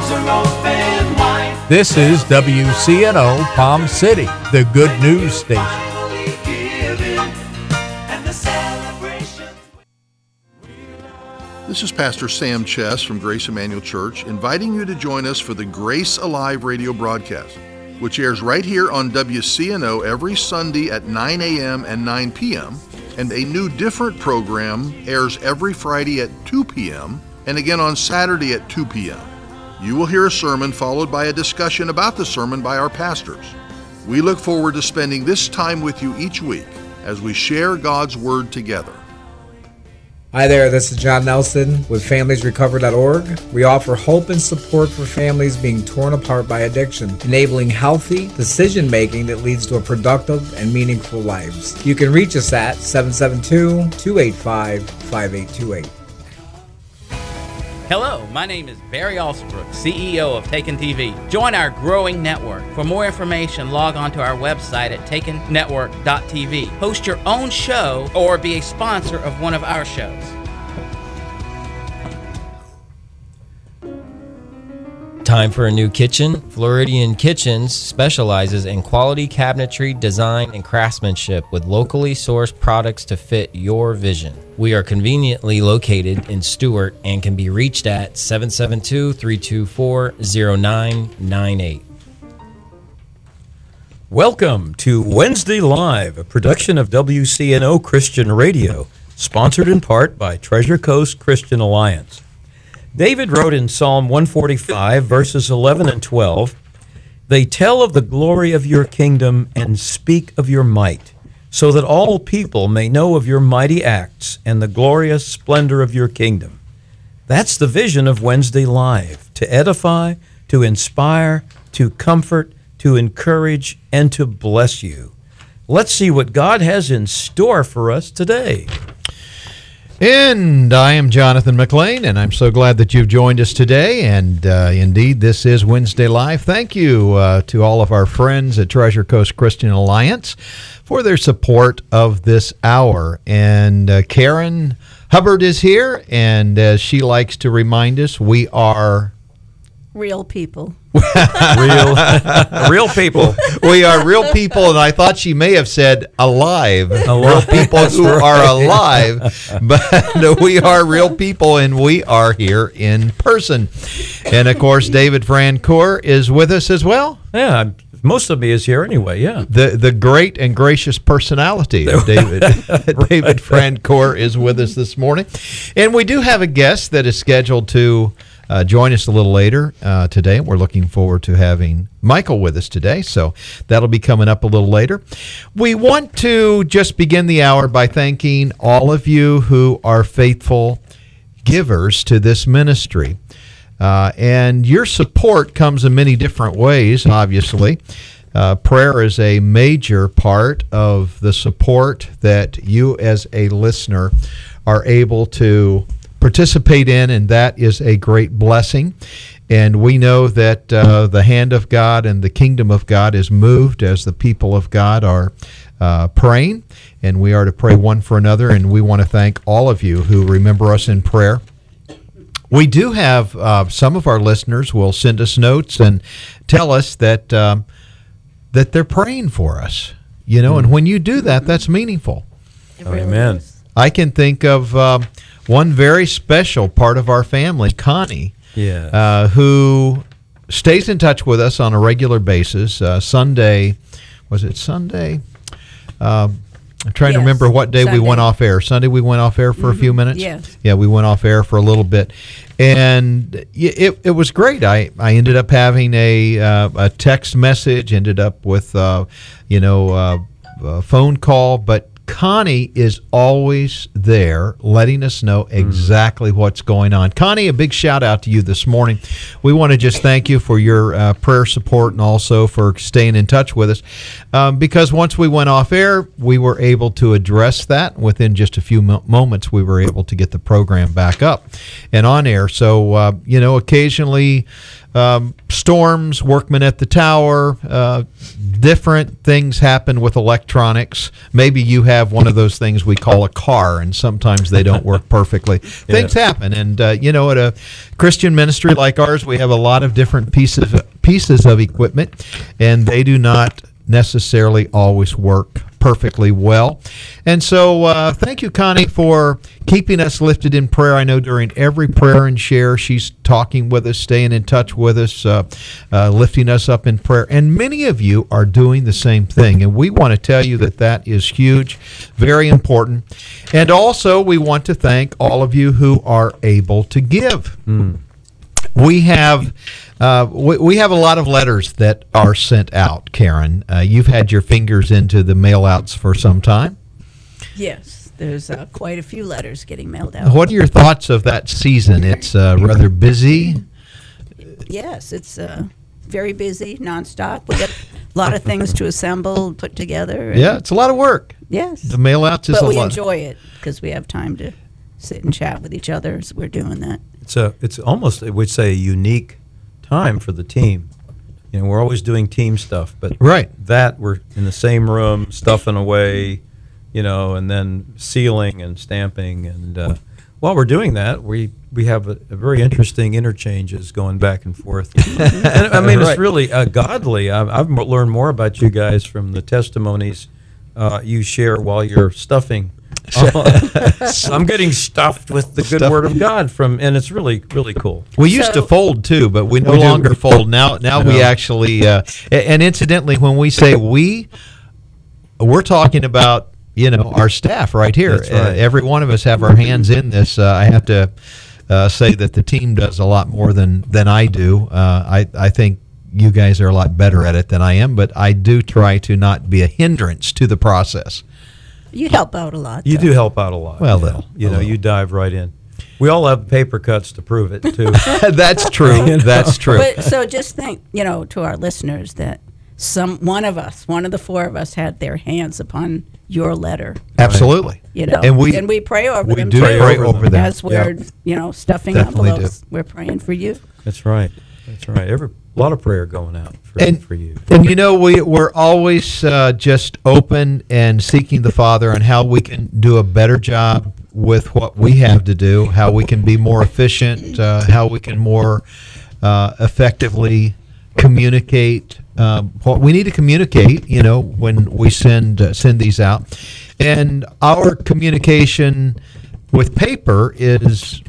are open wide. This is WCNO Palm City, the good news station. This is Pastor Sam Chess from Grace Emmanuel Church, inviting you to join us for the Grace Alive radio broadcast, which airs right here on WCNO every Sunday at 9 a.m. and 9 p.m., and a new different program airs every Friday at 2 p.m., and again on Saturday at 2 p.m. You will hear a sermon followed by a discussion about the sermon by our pastors. We look forward to spending this time with you each week as we share God's Word together. Hi there, this is John Nelson with FamiliesRecover.org. We offer hope and support for families being torn apart by addiction, enabling healthy decision-making that leads to a productive and meaningful lives. You can reach us at 772-285-5828. Hello, my name is Barry Alsbrook, CEO of Taken TV. Join our growing network. For more information, log on to our website at takennetwork.tv. Host your own show or be a sponsor of one of our shows. Time for a new kitchen? Floridian Kitchens specializes in quality cabinetry, design, and craftsmanship with locally sourced products to fit your vision. We are conveniently located in Stuart and can be reached at 772-324-0998. Welcome to Wednesday Live, a production of WCNO Christian Radio, sponsored in part by Treasure Coast Christian Alliance. David wrote in Psalm 145, verses 11 and 12, "They tell of the glory of your kingdom and speak of your might, so that all people may know of your mighty acts and the glorious splendor of your kingdom." That's the vision of Wednesday Live, to edify, to inspire, to comfort, to encourage, and to bless you. Let's see what God has in store for us today. And I am Jonathan McLean, and I'm so glad that you've joined us today. And indeed, this is Wednesday Live. Thank you to all of our friends at Treasure Coast Christian Alliance for their support of this hour. And Karen Hubbard is here, and as she likes to remind us, we are real people. real people. We are real people, and I thought she may have said alive. Real people who are alive, but we are real people, and we are here in person. And of course, David Francoeur is with us as well. Yeah, most of me is here anyway, yeah. The great and gracious personality of David. David Francoeur is with us this morning. And we do have a guest that is scheduled to join us a little later today. We're looking forward to having Michael with us today, so that'll be coming up a little later. We want to just begin the hour by thanking all of you who are faithful givers to this ministry. And your support comes in many different ways, obviously. Prayer is a major part of the support that you as a listener are able to participate in, and that is a great blessing. And we know that the hand of God and the kingdom of God is moved as the people of God are praying, and we are to pray one for another, and we want to thank all of you who remember us in prayer. We do have some of our listeners will send us notes and tell us that that they're praying for us, you know, and when you do that, that's meaningful. Really Amen. is. I can think of one very special part of our family, Connie, who stays in touch with us on a regular basis. Sunday, was it Sunday? I'm trying to remember what day we went off air. Sunday we went off air for a few minutes? Yes. Yeah, we went off air for a little bit. And it was great. I ended up having a text message, ended up with a phone call, but Connie is always there letting us know exactly what's going on. Connie, a big shout out to you this morning. We want to just thank you for your prayer support and also for staying in touch with us because once we went off air, we were able to address that. Within just a few moments, we were able to get the program back up and on air. So, occasionally storms, workmen at the tower, different things happen with electronics. Maybe you have one of those things we call a car, and sometimes they don't work perfectly. Things happen, and at a Christian ministry like ours, we have a lot of different pieces of equipment, and they do not necessarily always work perfectly well. And so thank you, Connie, for keeping us lifted in prayer. I know during every prayer and share, she's talking with us, staying in touch with us, lifting us up in prayer. And many of you are doing the same thing. And we want to tell you that that is huge, very important. And also, we want to thank all of you who are able to give. We have we have a lot of letters that are sent out, Karen. You've had your fingers into the mail-outs for some time. Yes, there's quite a few letters getting mailed out. What are your thoughts of that season? It's rather busy. Yes, it's very busy, nonstop. We got a lot of things to assemble, put together. Yeah, it's a lot of work. Yes. The mail-outs is a lot. But we enjoy it because we have time to sit and chat with each other as we're doing that. It's almost, I would say, a unique time for the team. We're always doing team stuff, but that we're in the same room, stuffing away, and then sealing and stamping. And while we're doing that, we have a very interesting interchanges going back and forth. And, I mean, it's really godly. I've learned more about you guys from the testimonies you share while you're stuffing. I'm getting stuffed with the good word of God and it's really, really cool. We used to fold too, but we no longer fold. Now we actually, and incidentally, when we say we're talking about, our staff right here. That's right. Every one of us have our hands in this. I have to say that the team does a lot more than I do. I think you guys are a lot better at it than I am, but I do try to not be a hindrance to the process. You help out a lot. You do help out a lot. Well, you dive right in. We all have paper cuts to prove it, too. That's true. That's true. But, so just think, to our listeners that one of the four of us had their hands upon your letter. Absolutely. And we pray over them. We do pray over them. As we're, stuffing Definitely envelopes, we're praying for you. That's right. A lot of prayer going out for you. And we're always just open and seeking the Father on how we can do a better job with what we have to do, how we can be more efficient, how we can more effectively communicate what we need to communicate, when we send these out. And our communication with paper is,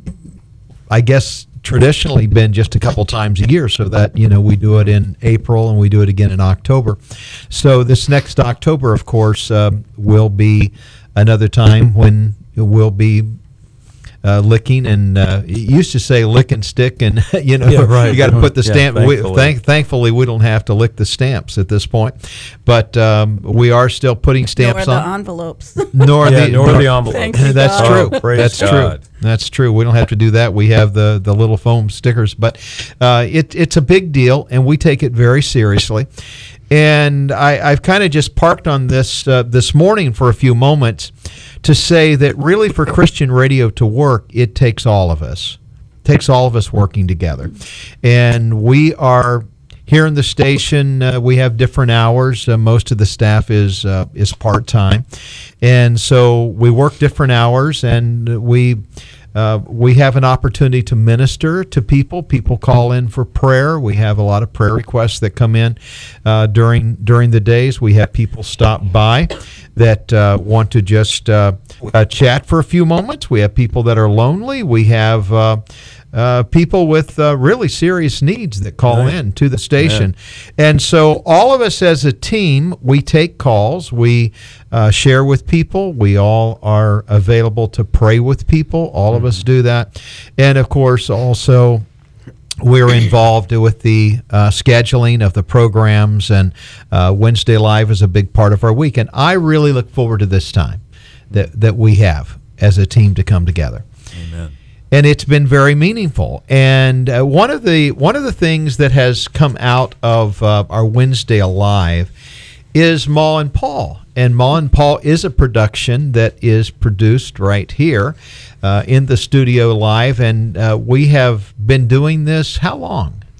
I guess, traditionally been just a couple times a year, so that we do it in April and we do it again in October. So this next October, of course, will be another time when we'll be licking, and you used to say lick and stick, and you got to put the stamp. Thankfully, we don't have to lick the stamps at this point, but we are still putting stamps nor on. the envelopes. Nor the envelopes. That's true. Praise God. That's true. We don't have to do that. We have the little foam stickers, but it's a big deal, and we take it very seriously. And I've kind of just parked on this this morning for a few moments to say that really for Christian radio to work, it takes all of us. It takes all of us working together. And we are here in the station, we have different hours. Most of the staff is part-time. And so we work different hours, and we have an opportunity to minister to people. People call in for prayer. We have a lot of prayer requests that come in during the days. We have people stop by that want to just chat for a few moments. We have people that are lonely. We have people with really serious needs that call in to the station. And so all of us as a team, we take calls, we share with people, we all are available to pray with people. All of us do that. And of course also we're involved with the scheduling of the programs, and Wednesday Live is a big part of our week. And I really look forward to this time that we have as a team to come together. Amen. And it's been very meaningful. And one of the things that has come out of our Wednesday Alive is Ma and Paul. And Ma and Paul is a production that is produced right here in the studio live. And we have been doing this how long?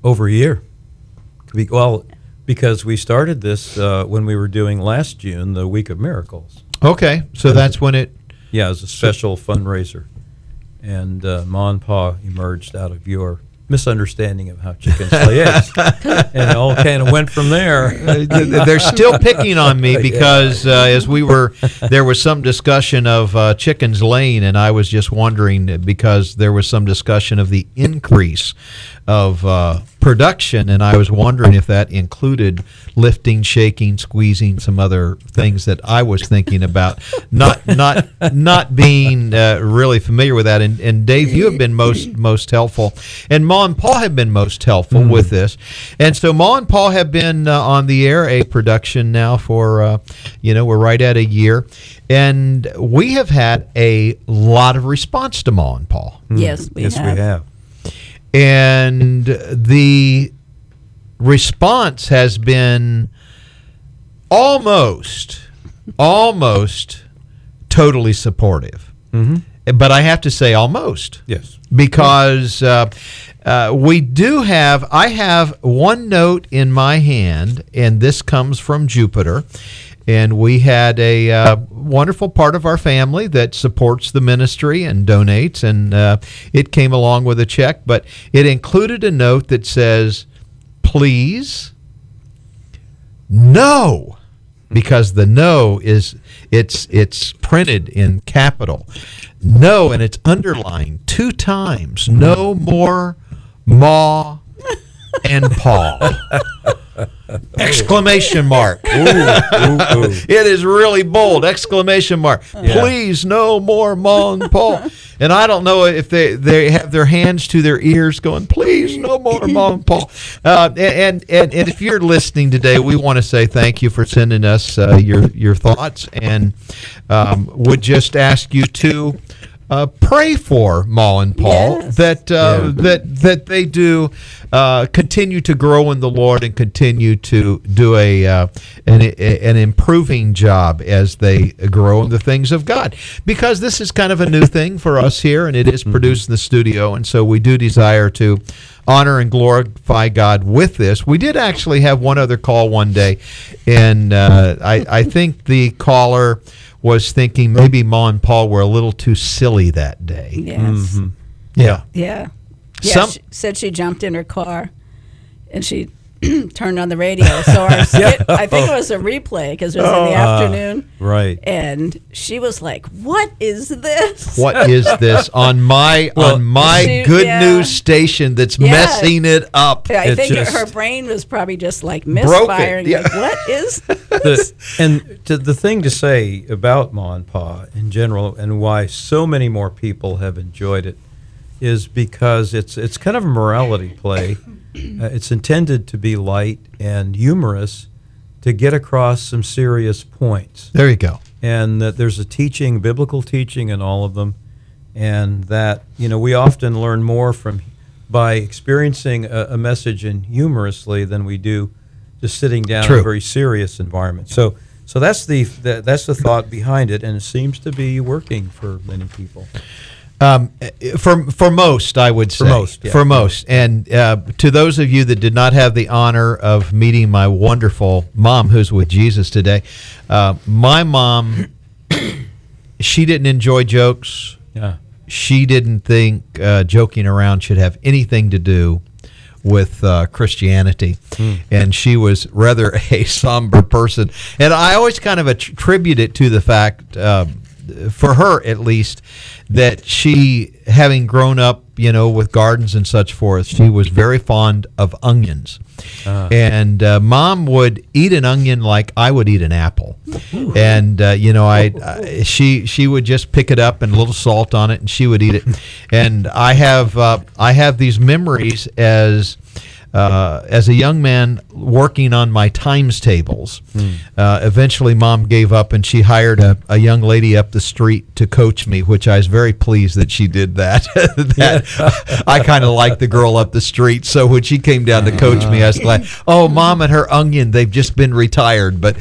Over a year. Well, because we started this when we were doing last June, the Week of Miracles. Okay, so that's when it... Yeah, it was a special fundraiser. And Ma and Pa emerged out of your misunderstanding of how chickens lay eggs. And it all kind of went from there. They're still picking on me because there was some discussion of chickens laying, and I was just wondering because there was some discussion of the increase of production, and I was wondering if that included lifting, shaking, squeezing, some other things that I was thinking about, not being really familiar with that. And Dave, you have been most helpful, and Ma and Pa have been most helpful with this. And so Ma and Pa have been on the air, a production now for we're right at a year, and we have had a lot of response to Ma and Pa. Yes, we have. And the response has been almost totally supportive. Mm-hmm. But I have to say almost. Yes. Because I have one note in my hand, and this comes from Jupiter. And we had a wonderful part of our family that supports the ministry and donates, and it came along with a check, but it included a note that says, please, no, because the no it's printed in capital. No, and it's underlined 2 times. No more Ma and Pa. Exclamation mark. It is really bold. Exclamation mark. Yeah. Please, no more Ma and Pa. And I don't know if they have their hands to their ears going, please, no more Ma and Pa. And if you're listening today, we want to say thank you for sending us your thoughts, and would just ask you to pray for Ma and Paul, yes. that they do continue to grow in the Lord and continue to do an improving job as they grow in the things of God. Because this is kind of a new thing for us here, and it is produced in the studio, and so we do desire to honor and glorify God with this. We did actually have one other call one day, and I think the caller was thinking maybe Ma and Paul were a little too silly that day. Yes. Mm-hmm. Yeah. Yeah. She said she jumped in her car and she turned on the radio. So I think it was a replay because it was in the afternoon. Right. And she was like, "What is this? What is this on my good news station that's messing it up?" I think her brain was probably just like misfiring. Yeah. Like, what is this? The thing to say about Ma and Pa in general, and why so many more people have enjoyed it, is because it's kind of a morality play. It's intended to be light and humorous to get across some serious points. There you go. And that there's a teaching, biblical teaching in all of them, and that we often learn more by experiencing a message in humorously than we do just sitting down in a very serious environment. So that's the thought behind it, and it seems to be working for many people. For most, I would say. For most. And to those of you that did not have the honor of meeting my wonderful mom, who's with Jesus today, my mom, she didn't enjoy jokes. Yeah. She didn't think joking around should have anything to do with Christianity. And she was rather a somber person. And I always kind of attribute it to the fact, for her at least, that she, having grown up, with gardens and such forth, she was very fond of onions. And Mom would eat an onion like I would eat an apple. And, she would just pick it up and a little salt on it, and she would eat it. And I have these memories as a young man working on my times tables. Eventually Mom gave up, and she hired a young lady up the street to coach me, which I was very pleased that she did that. I kind of liked the girl up the street, so when she came down to coach me, I was glad. Oh, Mom and her onion, they've just been retired. But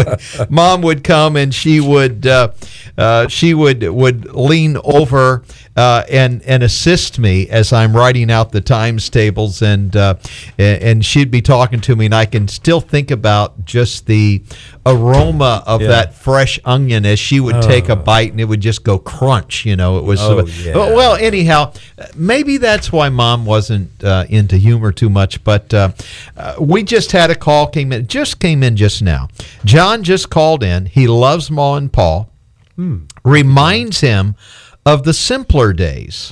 Mom would come, and she would lean over and assist me as I'm writing out the times tables, and she'd be talking to me, and I can still think about just the aroma of that fresh onion as she would take a bite, and it would just go crunch. It was well. Anyhow, maybe that's why Mom wasn't into humor too much. But we just had a call came in just now. John just called in. He loves Ma and Paul. Reminds him of the simpler days.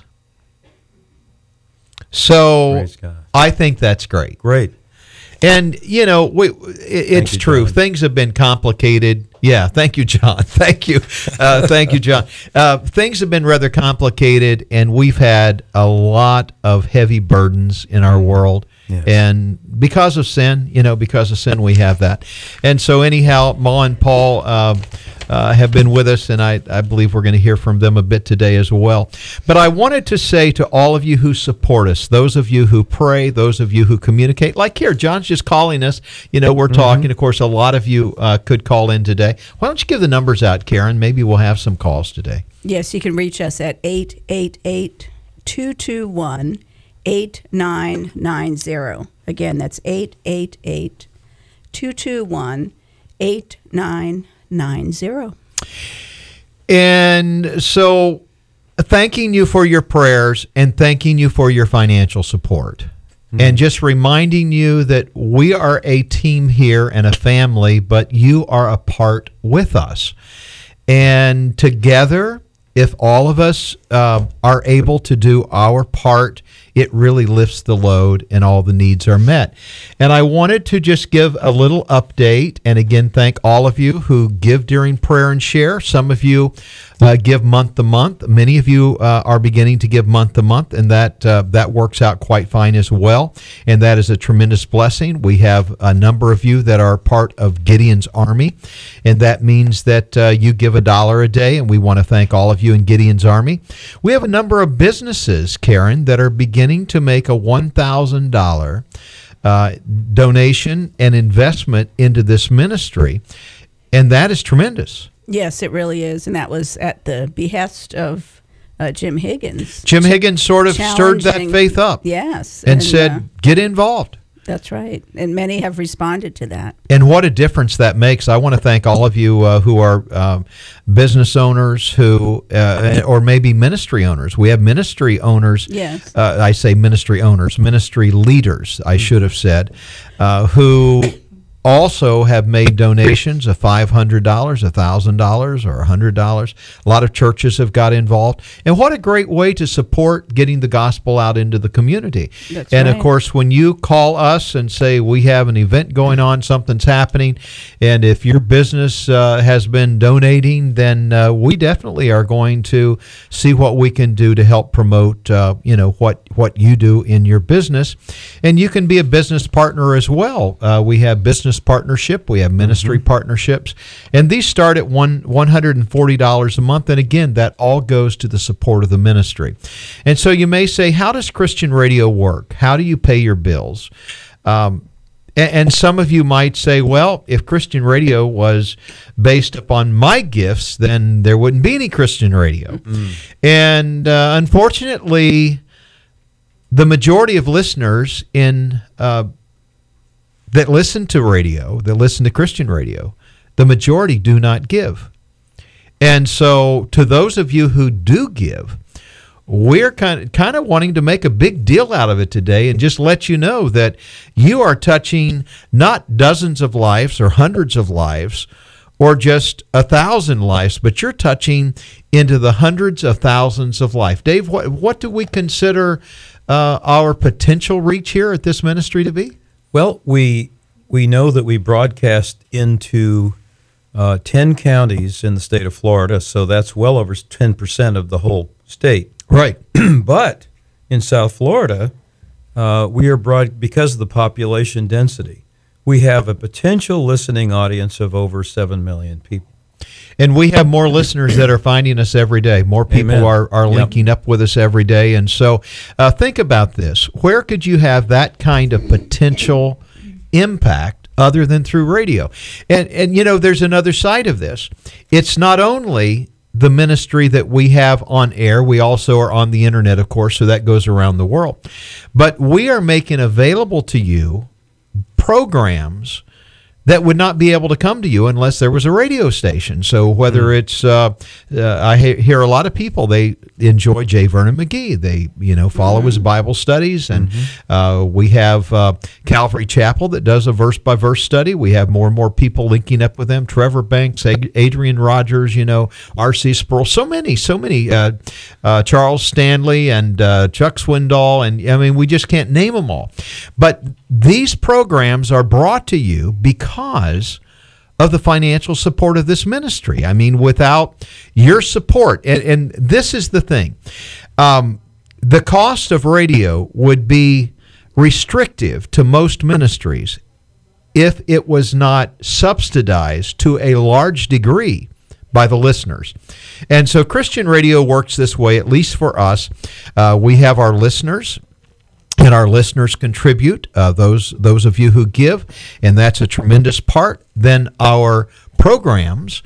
So I think that's great. Great. And, it's true. John. Things have been complicated. Yeah, thank you, John. Thank you. Thank you, John. Things have been rather complicated, and we've had a lot of heavy burdens in our world. Yes. And because of sin, we have that. And so anyhow, Ma and Paul have been with us, and I believe we're going to hear from them a bit today as well. But I wanted to say to all of you who support us, those of you who pray, those of you who communicate, like here, John's just calling us. We're talking. Of course, a lot of you could call in today. Why don't you give the numbers out, Karen? Maybe we'll have some calls today. Yes, you can reach us at 888-221-8990. Again, that's 888-221-8990. And so thanking you for your prayers and thanking you for your financial support. And just reminding you that we are a team here and a family, but you are a part with us. And together, if all of us are able to do our part, it really lifts the load and all the needs are met. And I wanted to just give a little update and again thank all of you who give during prayer and share. Some of you give month to month. Many of you are beginning to give month to month, and that works out quite fine as well. And that is a tremendous blessing. We have a number of you that are part of Gideon's Army, and that means that you give $1 a day, and we want to thank all of you in Gideon's Army. We have a number of businesses, Karen, that are beginning to make a $1,000 donation and investment into this ministry, and that is tremendous. Yes, it really is, and that was at the behest of Jim Higgins. Jim Higgins sort of stirred that faith up. Yes. And said, get involved. That's right, and many have responded to that. And what a difference that makes. I want to thank all of you who are business owners or maybe ministry owners. We have ministry owners. Yes. I say ministry owners, ministry leaders, I should have said, who also have made donations of $500, $1,000, or $100. A lot of churches have got involved. And what a great way to support getting the gospel out into the community. That's and, right. Of course, when you call us and say we have an event going on, something's happening, and if your business has been donating, then we definitely are going to see what we can do to help promote what you do in your business. And you can be a business partner as well. We have business partnership, we have ministry partnerships, and these start at $140 a month, and again, that all goes to the support of the ministry. And so you may say, how does Christian radio work? How do you pay your bills? And some of you might say, well, if Christian radio was based upon my gifts, then there wouldn't be any Christian radio. And unfortunately, the majority of listeners that listen to radio, that listen to Christian radio, the majority do not give. And so to those of you who do give, we're kind of wanting to make a big deal out of it today and just let you know that you are touching not dozens of lives or hundreds of lives or just 1,000 lives, but you're touching into the hundreds of thousands of life. Dave, what do we consider our potential reach here at this ministry to be? Well, we know that we broadcast into 10 counties in the state of Florida, so that's well over 10% of the whole state. Right. But in South Florida, we are because of the population density, we have a potential listening audience of over 7 million people. And we have more listeners that are finding us every day. More people are linking up with us every day. And so think about this. Where could you have that kind of potential impact other than through radio? And there's another side of this. It's not only the ministry that we have on air. We also are on the internet, of course, so that goes around the world. But we are making available to you programs that would not be able to come to you unless there was a radio station. So whether it's, I hear a lot of people, they enjoy J. Vernon McGee. They, follow his Bible studies. And we have Calvary Chapel that does a verse-by-verse study. We have more and more people linking up with them. Trevor Banks, Adrian Rogers, R.C. Sproul. So many. Charles Stanley and Chuck Swindoll. And, we just can't name them all. But these programs are brought to you because of the financial support of this ministry. Without your support, and this is the thing, the cost of radio would be restrictive to most ministries if it was not subsidized to a large degree by the listeners. And so Christian radio works this way, at least for us. We have our listeners, and our listeners contribute, those of you who give, and that's a tremendous part. Then our programs,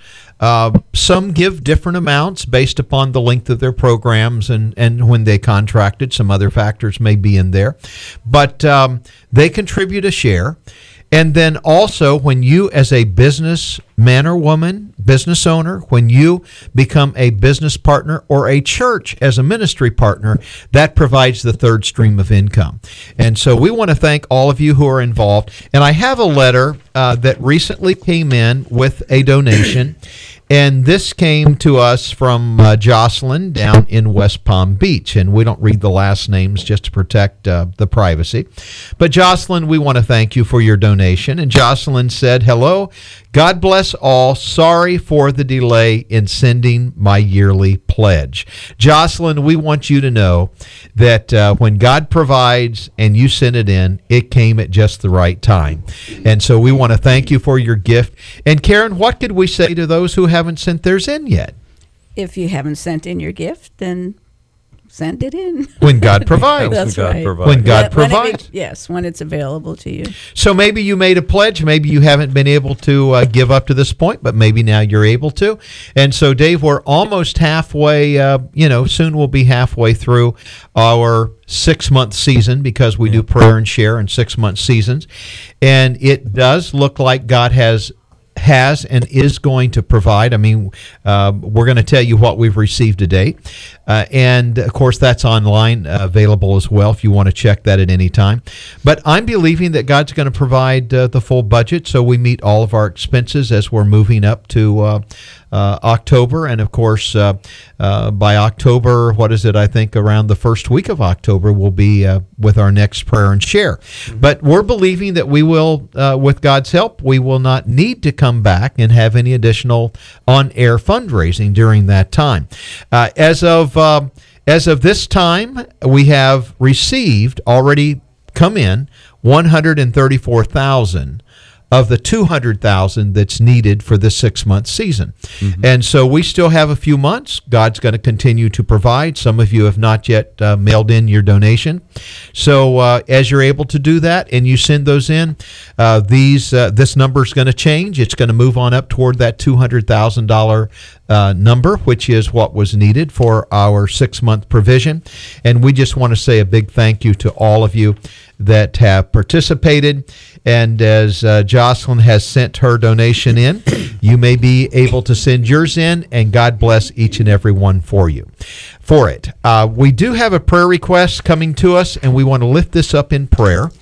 some give different amounts based upon the length of their programs and when they contracted. Some other factors may be in there. But they contribute a share. And then also, when you as a businessman or woman, business owner, when you become a business partner or a church as a ministry partner, that provides the third stream of income. And so we want to thank all of you who are involved. And I have a letter that recently came in with a donation. And this came to us from Jocelyn down in West Palm Beach. And we don't read the last names just to protect the privacy. But Jocelyn, we want to thank you for your donation. And Jocelyn said, "Hello, God bless all. Sorry for the delay in sending my yearly pledge." Jocelyn, we want you to know that when God provides and you send it in, it came at just the right time. And so we want to thank you for your gift. And Karen, what could we say to those who haven't sent theirs in yet? If you haven't sent in your gift, then send it in. When God provides. That's right. When God provides. Yes, when it's available to you. So maybe you made a pledge. Maybe you haven't been able to give up to this point, but maybe now you're able to. And so, Dave, we're almost halfway, soon we'll be halfway through our 6-month season, because we do prayer and share in 6-month seasons. And it does look like God has and is going to provide. We're going to tell you what we've received to date. And, of course, that's online available as well if you want to check that at any time. But I'm believing that God's going to provide the full budget, so we meet all of our expenses as we're moving up to October. And, of course, by October, I think around the first week of October, we'll be with our next prayer and share. But we're believing that we will, with God's help, we will not need to come back and have any additional on-air fundraising during that time. As of this time, we have received, already come in, $134,000 of the $200,000 that's needed for this 6-month season. And so we still have a few months. God's going to continue to provide. Some of you have not yet mailed in your donation. So as you're able to do that and you send those in, this number is going to change. It's going to move on up toward that $200,000 number, which is what was needed for our 6-month provision. And we just want to say a big thank you to all of you that have participated. And as Jocelyn has sent her donation in, you may be able to send yours in, and God bless each and every one for it. We do have a prayer request coming to us, and we want to lift this up in prayer.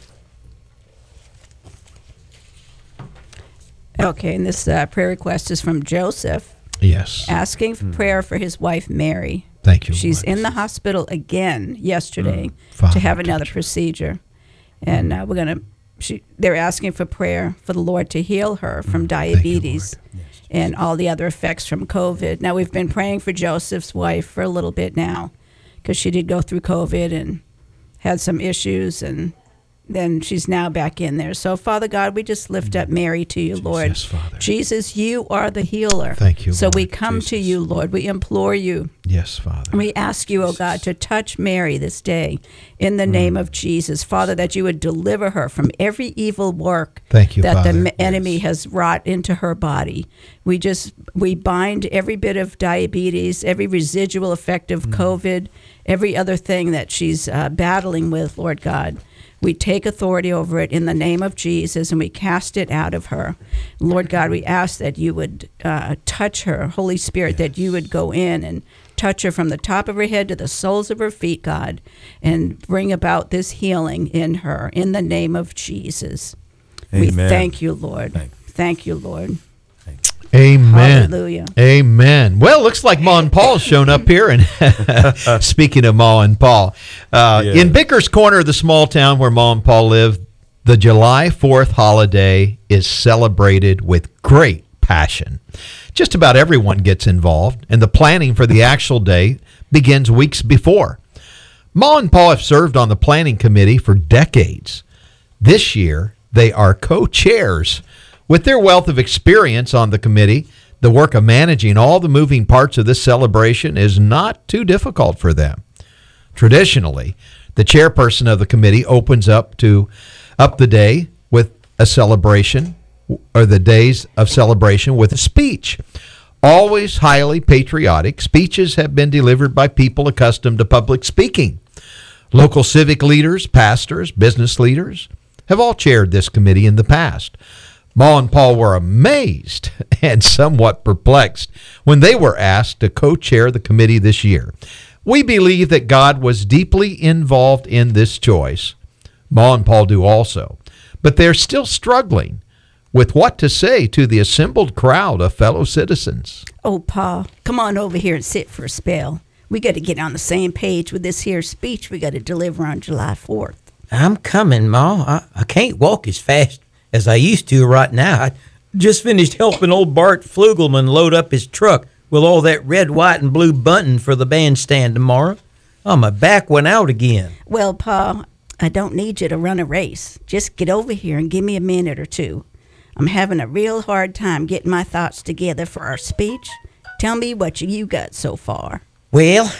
Okay, and this prayer request is from Joseph. Yes. Asking for prayer for his wife, Mary. Thank you. She's in the hospital again yesterday to have another procedure. And they're asking for prayer for the Lord to heal her from diabetes and all the other effects from COVID. Now, we've been praying for Joseph's wife for a little bit now, because she did go through COVID and had some issues, and then she's now back in there. So, Father God, we just lift up Mary to you, Lord. Yes, Father. Jesus, you are the healer. Thank you, So Lord we come to you, Lord. We implore you. Yes, Father. We ask you, oh God, to touch Mary this day in the name of Jesus. Father, that you would deliver her from every evil work Thank you, that Father. the enemy has wrought into her body. We bind every bit of diabetes, every residual effect of COVID, every other thing that she's battling with, Lord God. We take authority over it in the name of Jesus, and we cast it out of her. Lord God, we ask that you would touch her, Holy Spirit, that you would go in and touch her from the top of her head to the soles of her feet, God, and bring about this healing in her in the name of Jesus. Amen. We thank you, Lord. Thank you, Lord. Amen. Hallelujah. Amen. Well, looks like Ma and Paul's shown up here. And speaking of Ma and Paul, in Bicker's Corner of the small town where Ma and Paul live, the July 4th holiday is celebrated with great passion. Just about everyone gets involved, and the planning for the actual day begins weeks before. Ma and Paul have served on the planning committee for decades. This year, they are co-chairs. With their wealth of experience on the committee, the work of managing all the moving parts of this celebration is not too difficult for them. Traditionally, the chairperson of the committee opens up the day with a celebration, or the days of celebration with a speech. Always highly patriotic, speeches have been delivered by people accustomed to public speaking. Local civic leaders, pastors, business leaders have all chaired this committee in the past. Ma and Paul were amazed and somewhat perplexed when they were asked to co-chair the committee this year. We believe that God was deeply involved in this choice. Ma and Paul do also, but they're still struggling with what to say to the assembled crowd of fellow citizens. Oh, Pa, come on over here and sit for a spell. We got to get on the same page with this here speech we got to deliver on July 4th. I'm coming, Ma. I can't walk as fast as I used to right now. I just finished helping old Bart Flugelman load up his truck with all that red, white, and blue bunting for the bandstand tomorrow. Oh, my back went out again. Well, Pa, I don't need you to run a race. Just get over here and give me a minute or two. I'm having a real hard time getting my thoughts together for our speech. Tell me what you got so far. Well,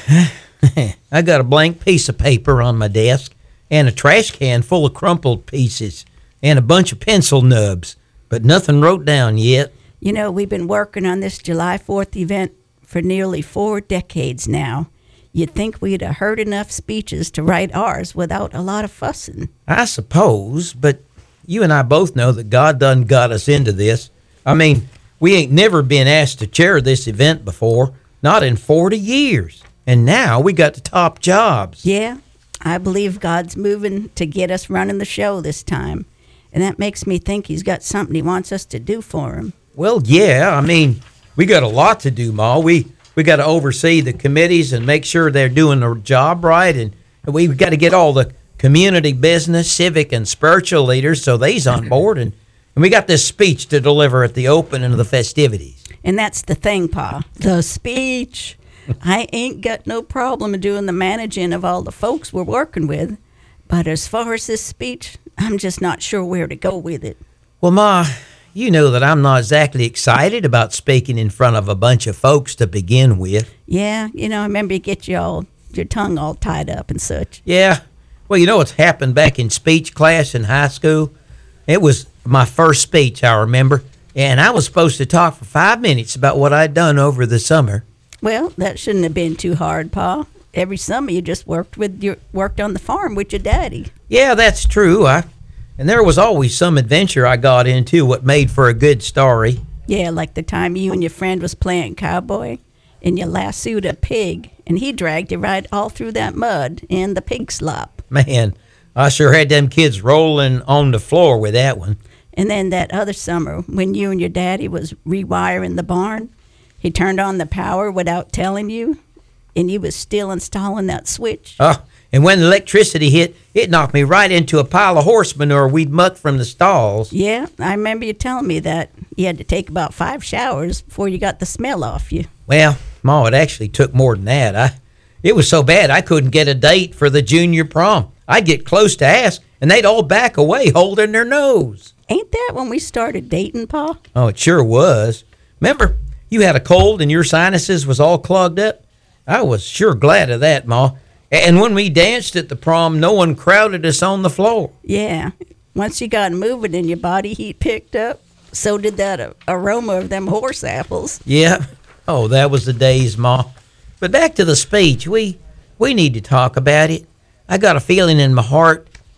I got a blank piece of paper on my desk and a trash can full of crumpled pieces and a bunch of pencil nubs, but nothing wrote down yet. You know, we've been working on this July 4th event for nearly 4 decades now. You'd think we'd have heard enough speeches to write ours without a lot of fussing. I suppose, but you and I both know that God done got us into this. I mean, we ain't never been asked to chair this event before, not in 40 years. And now we got the top jobs. Yeah, I believe God's moving to get us running the show this time. And that makes me think he's got something he wants us to do for him. Well, yeah, I mean, we got a lot to do, Ma. We got to oversee the committees and make sure they're doing their job right. And we've got to get all the community, business, civic, and spiritual leaders so they's on board. And we got this speech to deliver at the opening of the festivities. And that's the thing, Pa. The speech. I ain't got no problem doing the managing of all the folks we're working with. But as far as this speech, I'm just not sure where to go with it. Well, Ma, you know that I'm not exactly excited about speaking in front of a bunch of folks to begin with. Yeah, you know, I remember you get your tongue all tied up and such. Yeah. Well, you know what's happened back in speech class in high school? It was my first speech, I remember, and I was supposed to talk for 5 minutes about what I'd done over the summer. Well, that shouldn't have been too hard, Pa. Every summer you just worked on the farm with your daddy. Yeah, that's true. And there was always some adventure I got into what made for a good story. Yeah, like the time you and your friend was playing cowboy and you lassoed a pig and he dragged you right all through that mud and the pig slop. Man, I sure had them kids rolling on the floor with that one. And then that other summer when you and your daddy was rewiring the barn, he turned on the power without telling you and you was still installing that switch. Oh, and when the electricity hit, it knocked me right into a pile of horse manure we'd mucked from the stalls. Yeah, I remember you telling me that you had to take about 5 showers before you got the smell off you. Well, Ma, it actually took more than that. It was so bad I couldn't get a date for the junior prom. I'd get close to ask, and they'd all back away holding their nose. Ain't that when we started dating, Pa? Oh, it sure was. Remember, you had a cold and your sinuses was all clogged up? I was sure glad of that, Ma. And when we danced at the prom, no one crowded us on the floor. Yeah. Once you got moving and your body heat picked up, so did that aroma of them horse apples. Yeah. Oh, that was the days, Ma. But back to the speech. We need to talk about it. I got a feeling in my heart